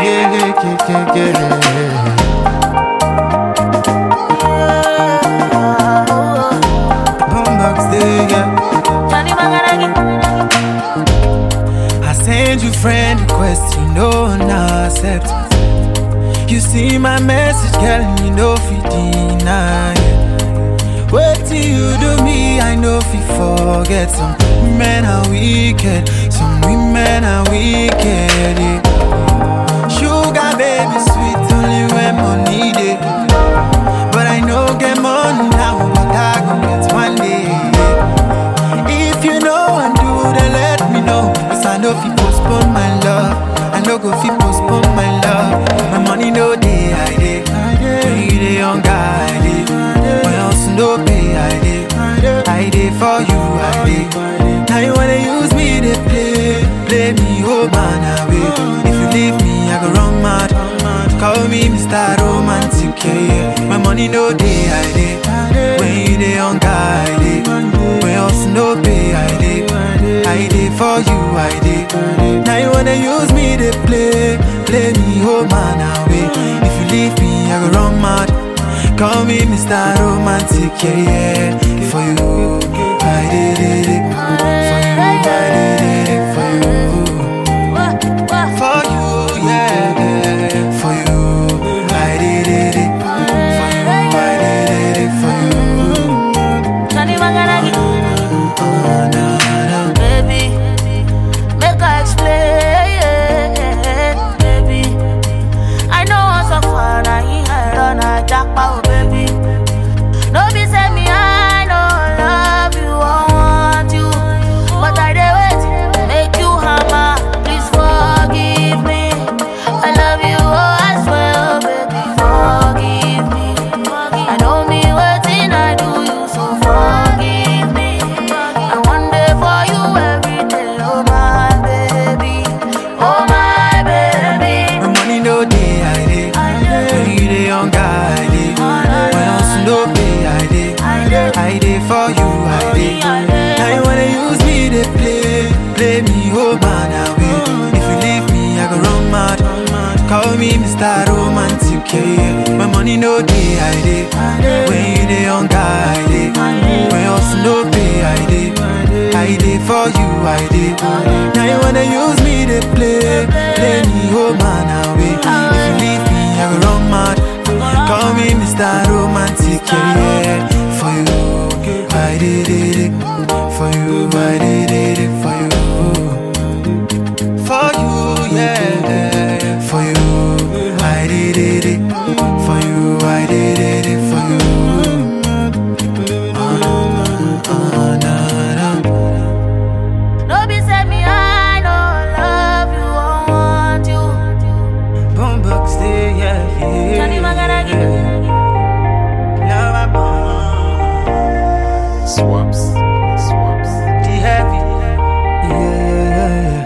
I send you friend request, you know not accept. You see my message, girl, and you know fi deny. What do you do me? I know fi forget. Some women are wicked, some women are wicked. Yeah. Sugar baby sweet only when money dey. But I know get money now, but I gon' get one day. Yeah. If you know and do, then let me know. Cause I know fi postpone my love, I know go fi postpone my love. My money no day, I dey. When you dey young guy, I dey. When else no pay, I dey for you, I dey. Now you wanna use me to play me, oh man, away. If you leave me, I go run mad. Call me Mr. Romantic, yeah. My money no day, I dey. When you dey young guy, I dey. When else no pay, I dey for you, I dey. Now you wanna use me to play me, oh man, away. If you leave me, I go run mad. Call me Mr. Romantic, yeah. For you, I did it. For you, I did it. For you, for you, yeah. For you, I did it. For you, I did it. For you, Johnny Maganagi. Baby, make I explain. Baby, I know I'm so far, I run a jackpot, baby. No be say me, I don't love you, I want you, but I dey wait, make you hammer. Please forgive me. I love you, oh I swear, baby, forgive me. I know me waiting, I do you, so forgive me. I want day for you every day, oh my baby, oh my baby. my money no day, I dey. When you dey young guy, I dey. When else no pay, I dey for you, I dey. Now you wanna use me to play me, oh man, away. If you leave me, I go run mad. Call me Mr. Romantic, yeah. My money no day, I dey. When you dey young guy, I dey. When else no pay, I dey for you, I dey. Now you wanna use me to play me, oh man, away. If you leave me, I go run mad. Call me Mr. Romantic, yeah. For you, I did it. For you, I did it. For you, for you, yeah. For you, I did it. For you, I did it. For you, No be say me, I don't love you, I want you. Boom box, yeah, Johnny yeah. Maganagi. Love my bone. Swaps. The heavy, yeah.